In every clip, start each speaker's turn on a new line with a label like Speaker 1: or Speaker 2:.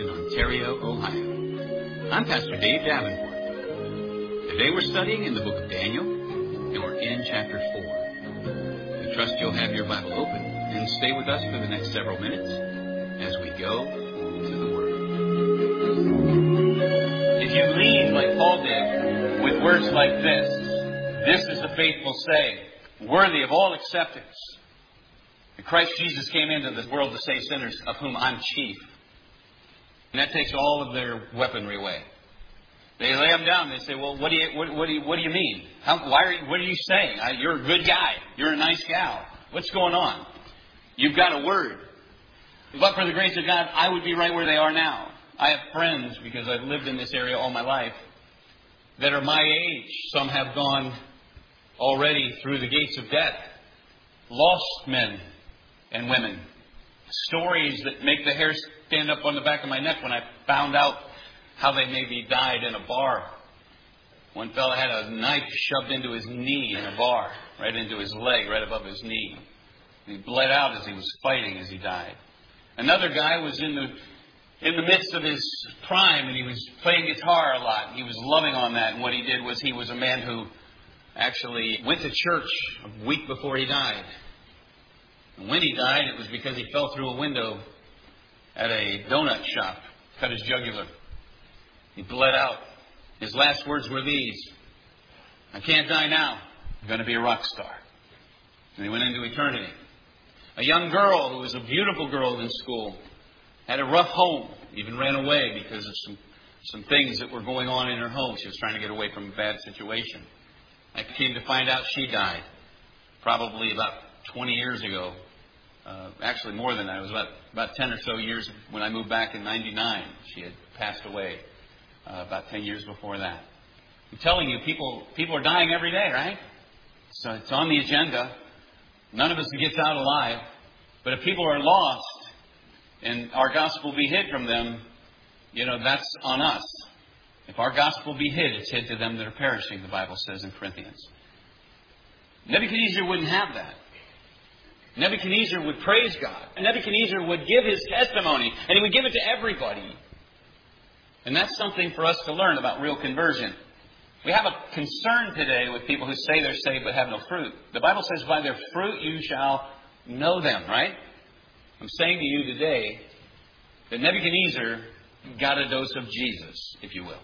Speaker 1: in Ontario, Ohio. I'm Pastor Dave Davenport. Today we're studying in the book of Daniel, and we're in chapter 4. We trust you'll have your Bible open and stay with us for the next several minutes as we go to the Word.
Speaker 2: If you lead like Paul did with words like this is the faithful saying, worthy of all acceptance. And Christ Jesus came into this world to save sinners, of whom I'm chief. And that takes all of their weaponry away. They lay them down. They say, "Well, what do you mean? What are you saying? You're a good guy. You're a nice gal. What's going on? You've got a word. But for the grace of God, I would be right where they are now. I have friends, because I've lived in this area all my life, that are my age. Some have gone already through the gates of death. Lost men and women. Stories that make the hair stand up on the back of my neck when I found out how they maybe died in a bar. One fellow had a knife shoved into his knee in a bar, right into his leg, right above his knee. He bled out as he was fighting as he died. Another guy was in the midst of his prime, and he was playing guitar a lot. He was loving on that, and what he did was he was a man who actually went to church a week before he died. And when he died, it was because he fell through a window at a donut shop, cut his jugular. He bled out. His last words were these: "I can't die now. I'm going to be a rock star." And he went into eternity. A young girl who was a beautiful girl in school had a rough home, even ran away because of some things that were going on in her home. She was trying to get away from a bad situation. I came to find out she died probably about 20 years ago. Actually, more than that. It was about 10 or so years when I moved back in 99. She had passed away about 10 years before that. I'm telling you, people are dying every day, right? So it's on the agenda. None of us gets out alive. But if people are lost and our gospel be hid from them, that's on us. If our gospel be hid, it's hid to them that are perishing, the Bible says in Corinthians. Nebuchadnezzar wouldn't have that. Nebuchadnezzar would praise God. Nebuchadnezzar would give his testimony, and he would give it to everybody. And that's something for us to learn about real conversion. We have a concern today with people who say they're saved but have no fruit. The Bible says, "By their fruit you shall know them," right? I'm saying to you today that Nebuchadnezzar got a dose of Jesus, if you will.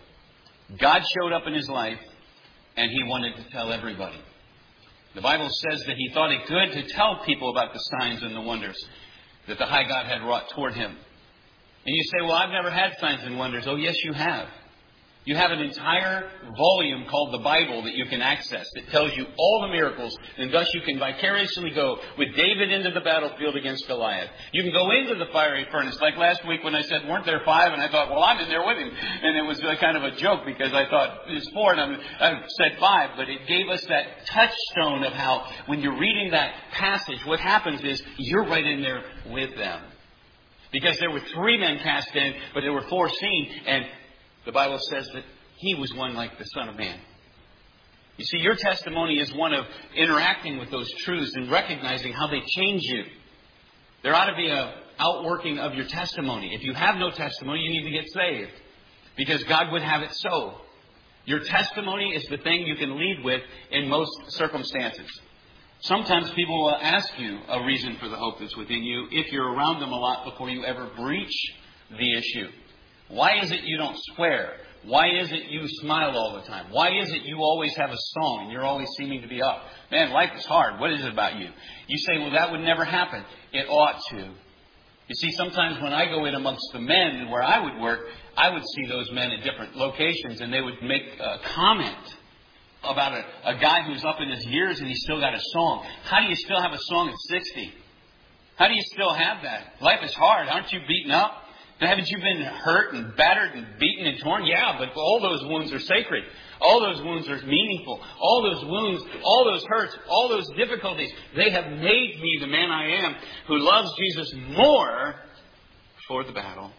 Speaker 2: God showed up in his life, and he wanted to tell everybody. The Bible says that he thought it good to tell people about the signs and the wonders that the high God had wrought toward him. And you say, "Well, I've never had signs and wonders." Oh, yes, you have. You have an entire volume called the Bible that you can access. It tells you all the miracles, and thus you can vicariously go with David into the battlefield against Goliath. You can go into the fiery furnace, like last week when I said, "Weren't there 5?" And I thought, well, I'm in there with him. And it was kind of a joke because I thought it's 4, and I said 5. But it gave us that touchstone of how when you're reading that passage, what happens is you're right in there with them. Because there were 3 men cast in, but there were 4 seen, and the Bible says that he was one like the Son of Man. You see, your testimony is one of interacting with those truths and recognizing how they change you. There ought to be an outworking of your testimony. If you have no testimony, you need to get saved, because God would have it so. Your testimony is the thing you can lead with in most circumstances. Sometimes people will ask you a reason for the hope that's within you if you're around them a lot before you ever breach the issue. Why is it you don't swear? Why is it you smile all the time? Why is it you always have a song and you're always seeming to be up? Man, life is hard. What is it about you? You say, well, that would never happen. It ought to. You see, sometimes when I go in amongst the men where I would work, I would see those men at different locations, and they would make a comment about a guy who's up in his years and he's still got a song. How do you still have a song at 60? How do you still have that? Life is hard. Aren't you beaten up? Haven't you been hurt and battered and beaten and torn? Yeah, but all those wounds are sacred. All those wounds are meaningful. All those wounds, all those hurts, all those difficulties, they have made me the man I am, who loves Jesus more for the battle.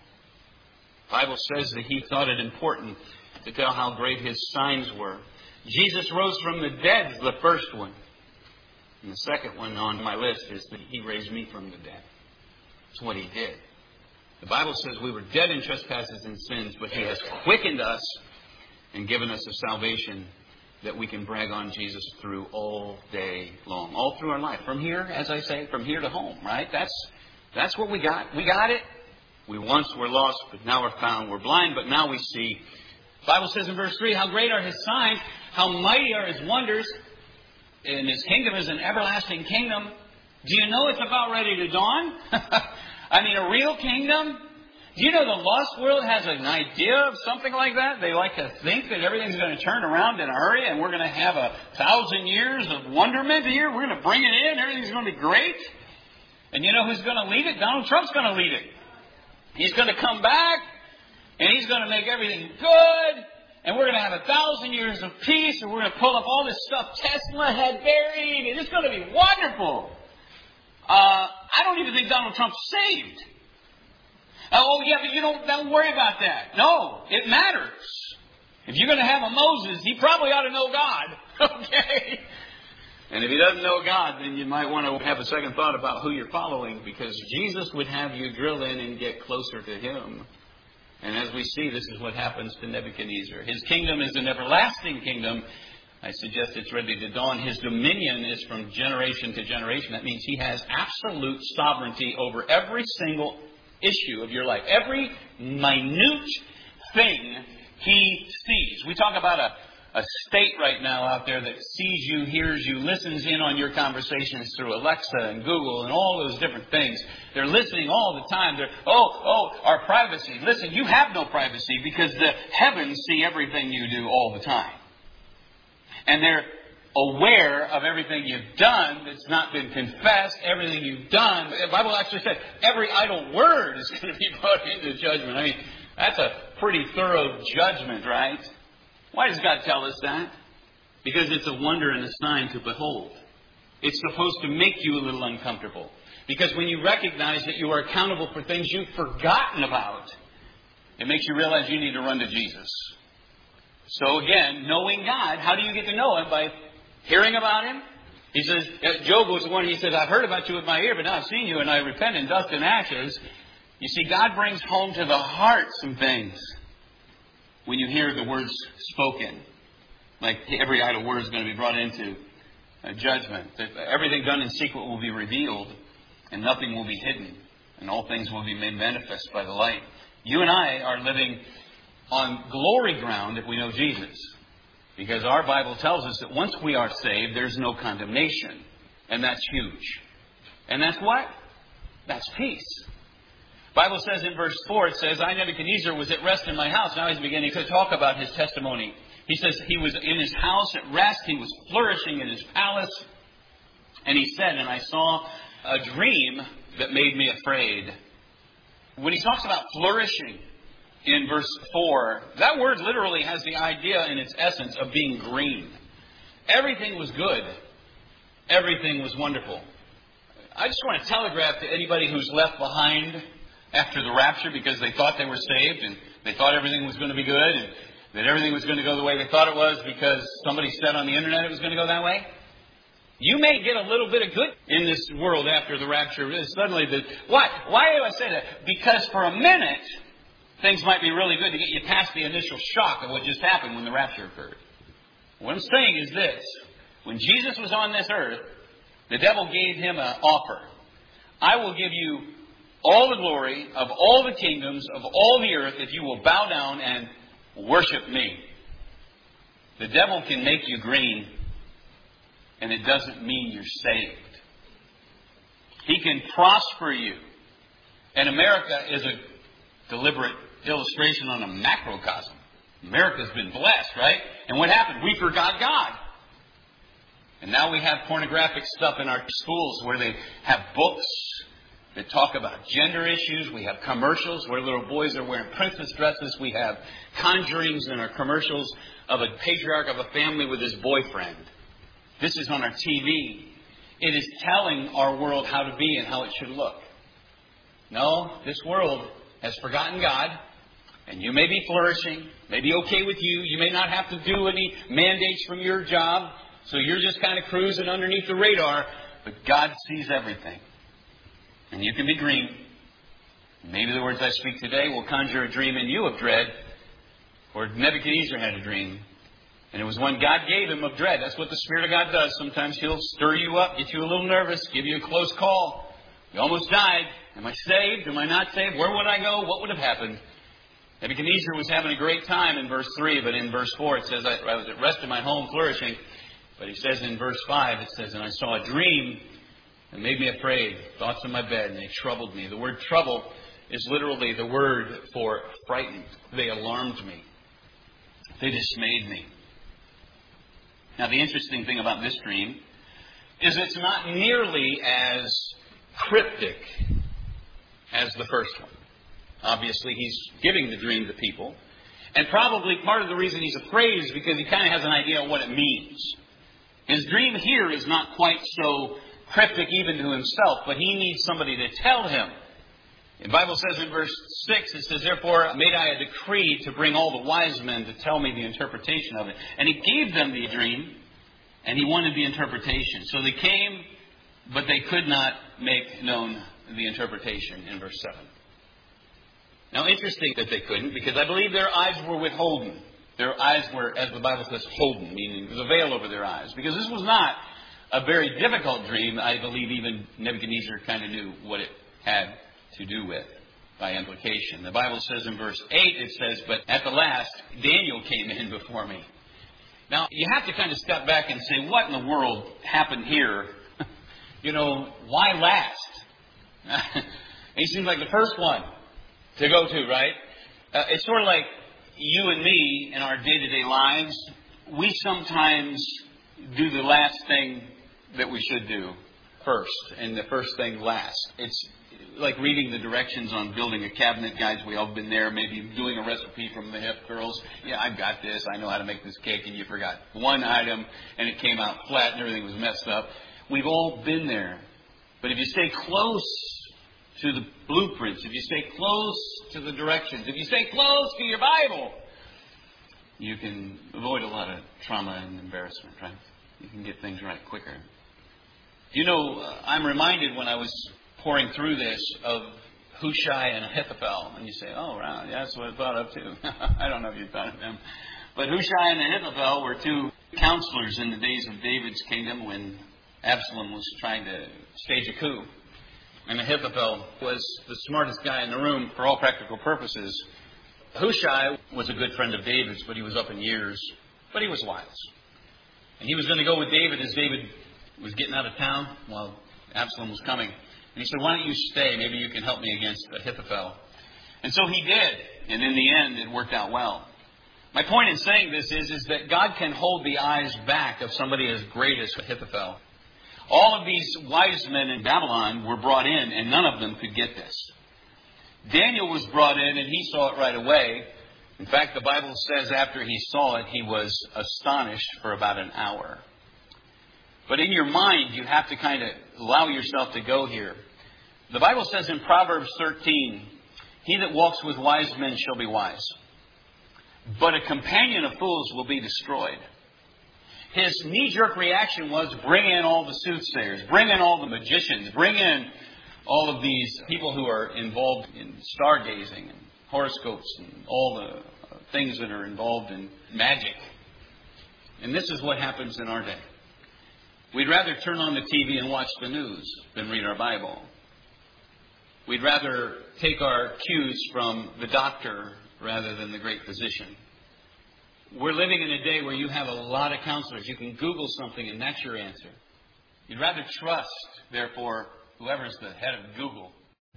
Speaker 2: The Bible says that he thought it important to tell how great his signs were. Jesus rose from the dead is the first one. And the second one on my list is that he raised me from the dead. That's what he did.
Speaker 1: The Bible says we were dead in trespasses and sins, but He has quickened us and given us a salvation that we can brag on Jesus through all day long, all through our life. From here, as I say, from here to home, right? That's what we got. We got it. We once were lost, but now we're found. We're blind, but now we see. The Bible says in verse 3, how great are His signs, how mighty are His wonders, and His kingdom is an everlasting kingdom. Do you know it's about ready to dawn? I mean, a real kingdom? Do you know the lost world has an idea of something like that? They like to think that everything's going to turn around in a hurry and we're going to have 1,000 years of wonderment here. We're going to bring it in. Everything's going to be great. And you know who's going to lead it? Donald Trump's going to lead it. He's going to come back and he's going to make everything good. And we're going to have 1,000 years of peace. And we're going to pull up all this stuff Tesla had buried. And it's going to be wonderful. I don't even think Donald Trump's saved. Oh, yeah, but you don't worry about that. No, it matters. If you're going to have a Moses, he probably ought to know God. Okay? And if he doesn't know God, then you might want to have a second thought about who you're following, because Jesus would have you drill in and get closer to Him. And as we see, this is what happens to Nebuchadnezzar. His kingdom is an everlasting kingdom. I suggest it's ready to dawn. His dominion is from generation to generation. That means He has absolute sovereignty over every single issue of your life. Every minute thing He sees. We talk about a state right now out there that sees you, hears you, listens in on your conversations through Alexa and Google and all those different things. They're listening all the time. They're, our privacy. Listen, you have no privacy because the heavens see everything you do all the time. And they're aware of everything you've done that's not been confessed, everything you've done. The Bible actually said every idle word is going to be brought into judgment. I mean, that's a pretty thorough judgment, right? Why does God tell us that? Because it's a wonder and a sign to behold. It's supposed to make you a little uncomfortable. Because when you recognize that you are accountable for things you've forgotten about, it makes you realize you need to run to Jesus. So again, knowing God, how do you get to know Him? By hearing about Him. He says, Job was the one, he says, I've heard about you with my ear, but now I've seen you and I repent in dust and ashes. You see, God brings home to the heart some things when you hear the words spoken. Like every idle word is going to be brought into judgment. That everything done in secret will be revealed and nothing will be hidden. And all things will be made manifest by the light. You and I are living on glory ground if we know Jesus. Because our Bible tells us that once we are saved, there's no condemnation. And that's huge. And that's what? That's peace. The Bible says in verse 4, it says, I, Nebuchadnezzar, was at rest in my house. Now he's beginning to talk about his testimony. He says he was in his house at rest. He was flourishing in his palace. And he said, and I saw a dream that made me afraid. When he talks about flourishing, in verse 4, that word literally has the idea in its essence of being green. Everything was good. Everything was wonderful. I just want to telegraph to anybody who's left behind after the rapture because they thought they were saved and they thought everything was going to be good and that everything was going to go the way they thought it was because somebody said on the internet it was going to go that way. You may get a little bit of good in this world after the rapture. Suddenly, why do I say that? Because for a minute, things might be really good to get you past the initial shock of what just happened when the rapture occurred. What I'm saying is this. When Jesus was on this earth, the devil gave him an offer. I will give you all the glory of all the kingdoms of all the earth if you will bow down and worship me. The devil can make you green, and it doesn't mean you're saved. He can prosper you. And America is a deliberate illustration on a macrocosm. America's been blessed, right? And what happened? We forgot God. And now we have pornographic stuff in our schools where they have books that talk about gender issues. We have commercials where little boys are wearing princess dresses. We have conjurings in our commercials of a patriarch of a family with his boyfriend. This is on our TV. It is telling our world how to be and how it should look. No, this world has forgotten God. And you may be flourishing, may be okay with you. You may not have to do any mandates from your job. So you're just kind of cruising underneath the radar. But God sees everything. And you can be green.
Speaker 2: Maybe the words I speak today will conjure a dream in you of dread. Or Nebuchadnezzar had a dream. And it was one God gave him of dread. That's what the Spirit of God does. Sometimes He'll stir you up, get you a little nervous, give you a close call. You almost died. Am I saved? Am I not saved? Where would I go? What would have happened? Nebuchadnezzar was having a great time in verse 3, but in verse 4 it says, I was at rest in my home, flourishing. But he says in verse 5, it says, and I saw a dream that made me afraid. Thoughts in my bed, and they troubled me. The word trouble is literally the word for frightened. They alarmed me. They dismayed me. Now, the interesting thing about this dream is it's not nearly as cryptic as the first one. Obviously, he's giving the dream to people. And probably part of the reason he's afraid is because he kind of has an idea of what it means. His dream here is not quite so cryptic even to himself, but he needs somebody to tell him. The Bible says in verse 6, it says, therefore made I a decree to bring all the wise men to tell me the interpretation of it. And he gave them the dream, and he wanted the interpretation. So they came, but they could not make known the interpretation in verse 7. Now, interesting that they couldn't, because I believe their eyes were withholden. Their eyes were, as the Bible says, holden, meaning there was a veil over their eyes. Because this was not a very difficult dream. I believe even Nebuchadnezzar kind of knew what it had to do with by implication. The Bible says in verse 8, it says, but at the last, Daniel came in before me. Now, you have to kind of step back and say, what in the world happened here? Why last? He seems like the first one to go to, right? It's sort of like you and me in our day-to-day lives. We sometimes do the last thing that we should do first, and the first thing last. It's like reading the directions on building a cabinet, guys. We all been there. Maybe doing a recipe from the Hip Girls. Yeah, I've got this. I know how to make this cake, and you forgot one item, and it came out flat, and everything was messed up. We've all been there. But if you stay close to the blueprints, if you stay close to the directions, if you stay close to your Bible, you can avoid a lot of trauma and embarrassment, right? You can get things right quicker. I'm reminded when I was pouring through this of Hushai and Ahithophel. And you say, oh, wow, yeah, that's what I thought of too. I don't know if you thought of them. But Hushai and Ahithophel were two counselors in the days of David's kingdom when Absalom was trying to stage a coup. And Ahithophel was the smartest guy in the room for all practical purposes. Hushai was a good friend of David's, but he was up in years. But he was wise. And he was going to go with David as David was getting out of town while Absalom was coming. And he said, why don't you stay? Maybe you can help me against Ahithophel. And so he did. And in the end, it worked out well. My point in saying this is that God can hold the eyes back of somebody as great as Ahithophel. All of these wise men in Babylon were brought in, and none of them could get this. Daniel was brought in, and he saw it right away. In fact, the Bible says after he saw it, he was astonished for about an hour. But in your mind, you have to kind of allow yourself to go here. The Bible says in Proverbs 13, he that walks with wise men shall be wise, but a companion of fools will be destroyed. His knee-jerk reaction was, bring in all the soothsayers, bring in all the magicians, bring in all of these people who are involved in stargazing and horoscopes and all the things that are involved in magic. And this is what happens in our day. We'd rather turn on the TV and watch the news than read our Bible. We'd rather take our cues from the doctor rather than the great physician. We're living in a day where you have a lot of counselors. You can Google something and that's your answer. You'd rather trust, therefore, whoever's the head of Google.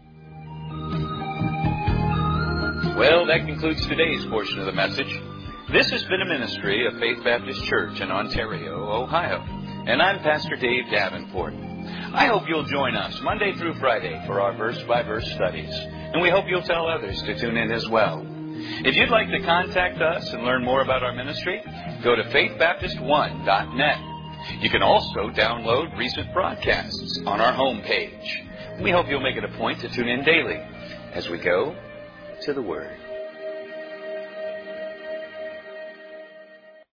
Speaker 1: Well, that concludes today's portion of the message. This has been a ministry of Faith Baptist Church in Ontario, Ohio. And I'm Pastor Dave Davenport. I hope you'll join us Monday through Friday for our verse-by-verse studies. And we hope you'll tell others to tune in as well. If you'd like to contact us and learn more about our ministry, go to faithbaptist1.net. You can also download recent broadcasts on our homepage. We hope you'll make it a point to tune in daily as we go to the Word.